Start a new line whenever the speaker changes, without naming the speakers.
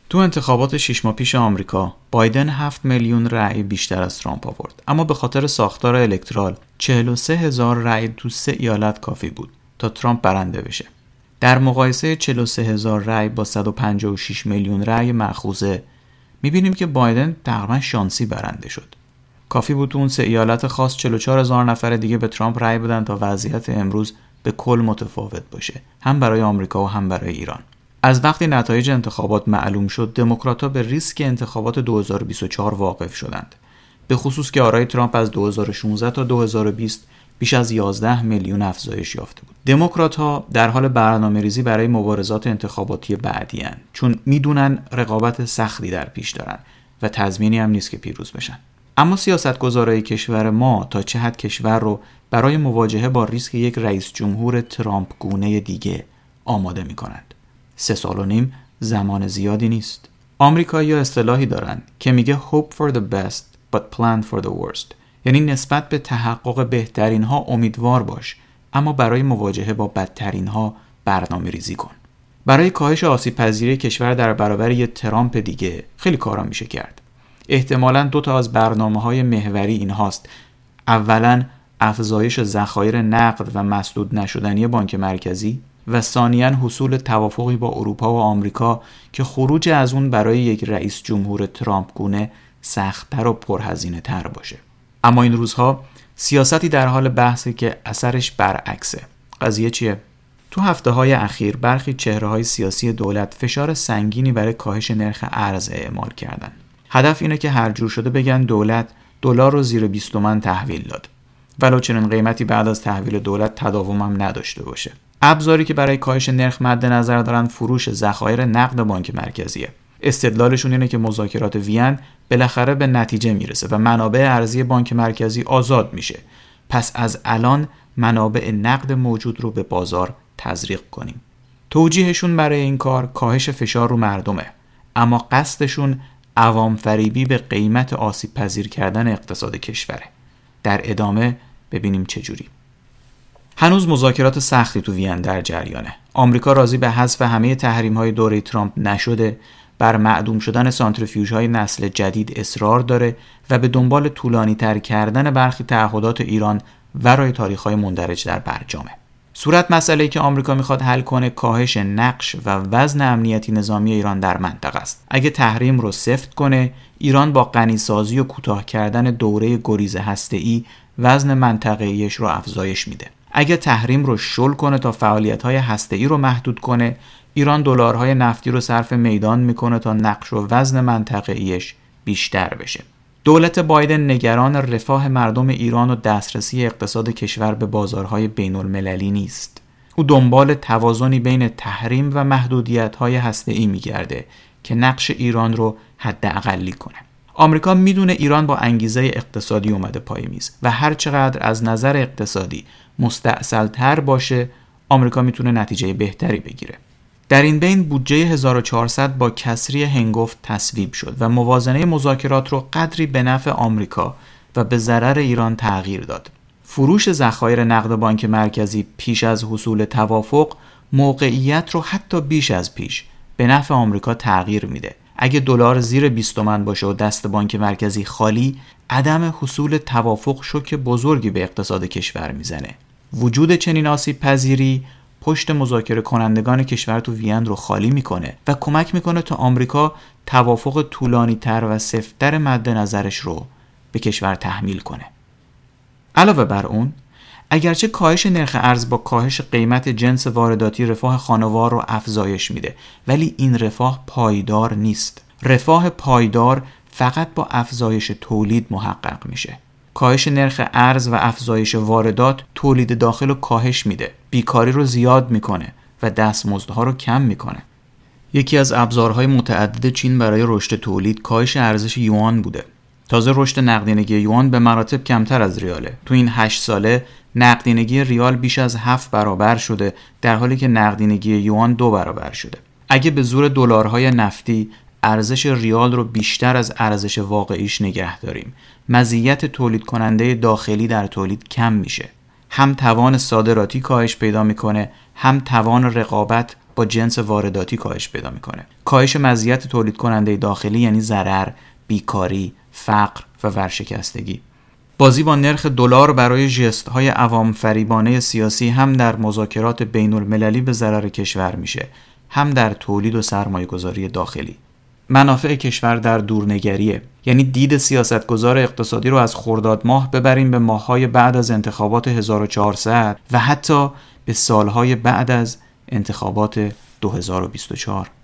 تو انتخابات 6 ماه پیش آمریکا بایدن 7 میلیون رأی بیشتر از ترامپ آورد، اما به خاطر ساختار الکترال 43,000 رأی تو 3 ایالت کافی بود تا ترامپ برنده بشه. در مقایسه 43,000 رأی با 156 میلیون رأی مأخوذه میبینیم که بایدن تقریبا شانسی برنده شد. کافی بود تو اون 3 ایالت خاص 44,000 نفر دیگه به ترامپ رأی بدن تا وضعیت امروز به کل متفاوت باشه، هم برای آمریکا و هم برای ایران. از وقتی نتایج انتخابات معلوم شد، دموکرات‌ها به ریسک انتخابات 2024 واقف شدند. به خصوص که آرای ترامپ از 2016 تا 2020 بیش از 11 میلیون افزایش یافته بود. دموکرات‌ها در حال برنامه‌ریزی برای مبارزات انتخاباتی بعدی هستند، چون میدونن رقابت سختی در پیش دارن و تضمینی هم نیست که پیروز بشن. اما سیاستگزارای کشور ما تا چه حد کشور رو برای مواجهه با ریسک یک رئیس جمهور ترامپ گونه دیگه آماده می‌کنند؟ 3.5 سال زمان زیادی نیست. آمریکایی‌ها اصطلاحی دارن که میگه hope for the best but plan for the worst. یعنی نسبت به تحقق بهترین ها امیدوار باش، اما برای مواجهه با بدترین ها برنامه ریزی کن. برای کاهش آسیب پذیری کشور در برابر یه ترامپ دیگه خیلی کارا میشه کرد. احتمالاً 2 از برنامه‌های محوری این هاست. اولاً افزایش ذخایر نقد و مسدود نشدنی بانک مرکزی و ثانیاً حصول توافقی با اروپا و آمریکا که خروج از اون برای یک رئیس جمهور ترامپ گونه سخت‌تر و پرهزینه تر باشه. اما این روزها سیاستی در حال بحثه که اثرش برعکسه. قضیه چیه؟ تو هفته‌های اخیر برخی چهره‌های سیاسی دولت فشار سنگینی برای کاهش نرخ ارز اعمال کردن. هدف اینه که هر جور شده بگن دولت دلار رو زیر 20 تومن تحویل داد، ولو چنین قیمتی بعد از تحویل دولت تداوم هم نداشته باشه. ابزاری که برای کاهش نرخ مد نظر دارن فروش ذخایر نقد بانک مرکزیه. استدلالشون اینه که مذاکرات وین بالاخره به نتیجه میرسه و منابع ارزی بانک مرکزی آزاد میشه. پس از الان منابع نقد موجود رو به بازار تزریق کنیم. توجیهشون برای این کار کاهش فشار رو مردمه، اما قصدشون عوام فریبی به قیمت آسیب پذیر کردن اقتصاد کشوره. در ادامه ببینیم چجوری. هنوز مذاکرات سختی تو وین در جریانه. آمریکا راضی به حذف همه تحریم‌های دوره ترامپ نشده، بر معدوم شدن سانتریفیوژهای نسل جدید اصرار داره و به دنبال طولانی تر کردن برخی تعهدات ایران ورای تاریخ‌های مندرج در برجامه. صورت مسئله‌ای که آمریکا میخواد حل کنه کاهش نقش و وزن امنیتی نظامی ایران در منطقه است. اگه تحریم رو سفت کنه، ایران با غنیسازی و کوتاه کردن دوره گریز هسته‌ای وزن منطقه‌ایش رو افزایش میده. اگه تحریم رو شل کنه تا فعالیت‌های هسته‌ای رو محدود کنه، ایران دلارهای نفتی رو صرف میدان میکنه تا نقش و وزن منطقه‌ایش بیشتر بشه. دولت بایدن نگران رفاه مردم ایران و دسترسی اقتصاد کشور به بازارهای بین‌المللی نیست. او دنبال توازنی بین تحریم و محدودیت‌های هسته‌ای میگرده که نقش ایران رو حداقلی کنه. آمریکا میدونه ایران با انگیزه اقتصادی اومده پای میز و هر چقدر از نظر اقتصادی مستأصل‌تر باشه، آمریکا میتونه نتیجه بهتری بگیره. در این بین بودجه 1400 با کسری هنگفت تصویب شد و موازنه مذاکرات رو قدری به نفع آمریکا و به ضرر ایران تغییر داد. فروش ذخایر نقد بانک مرکزی پیش از حصول توافق موقعیت رو حتی بیش از پیش به نفع آمریکا تغییر میده. اگه دلار زیر 20 تومن باشه و دست بانک مرکزی خالی، عدم حصول توافق شوک بزرگی به اقتصاد کشور میزنه. وجود چنین آسیب پذیری پشت مذاکره کنندگان کشور تو وین رو خالی میکنه و کمک میکنه تا آمریکا توافق طولانی تر و سفت‌تر مد نظرش رو به کشور تحمیل کنه. علاوه بر اون، اگرچه کاهش نرخ ارز با کاهش قیمت جنس وارداتی رفاه خانوار رو افزایش میده، ولی این رفاه پایدار نیست. رفاه پایدار فقط با افزایش تولید محقق میشه. کاهش نرخ ارز و افزایش واردات تولید داخل رو کاهش میده، بیکاری رو زیاد میکنه و دستمزدها رو کم میکنه. یکی از ابزارهای متعدد چین برای رشد تولید کاهش ارزش یوان بوده. تازه رشد نقدینگی یوان به مراتب کمتر از ریاله. تو این 8 ساله نقدینگی ریال بیش از 7 برابر شده، در حالی که نقدینگی یوان 2 برابر شده. اگه به زور دلارهای نفتی ارزش ریال رو بیشتر از ارزش واقعیش نگه داریم، مزیت تولید کننده داخلی در تولید کم میشه. هم توان صادراتی کاهش پیدا میکنه، هم توان رقابت با جنس وارداتی کاهش پیدا میکنه. کاهش مزیت تولید کننده داخلی یعنی ضرر، بیکاری، فقر و ورشکستگی. بازی با نرخ دلار برای ژست‌های عوام فریبانه سیاسی هم در مذاکرات بین‌المللی به ضرر کشور میشه، هم در تولید و سرمایه‌گذاری داخلی. منافع کشور در دورنگریه، یعنی دید سیاستگزار اقتصادی رو از خرداد ماه ببریم به ماه‌های بعد از انتخابات 1400 و حتی به سالهای بعد از انتخابات 2024.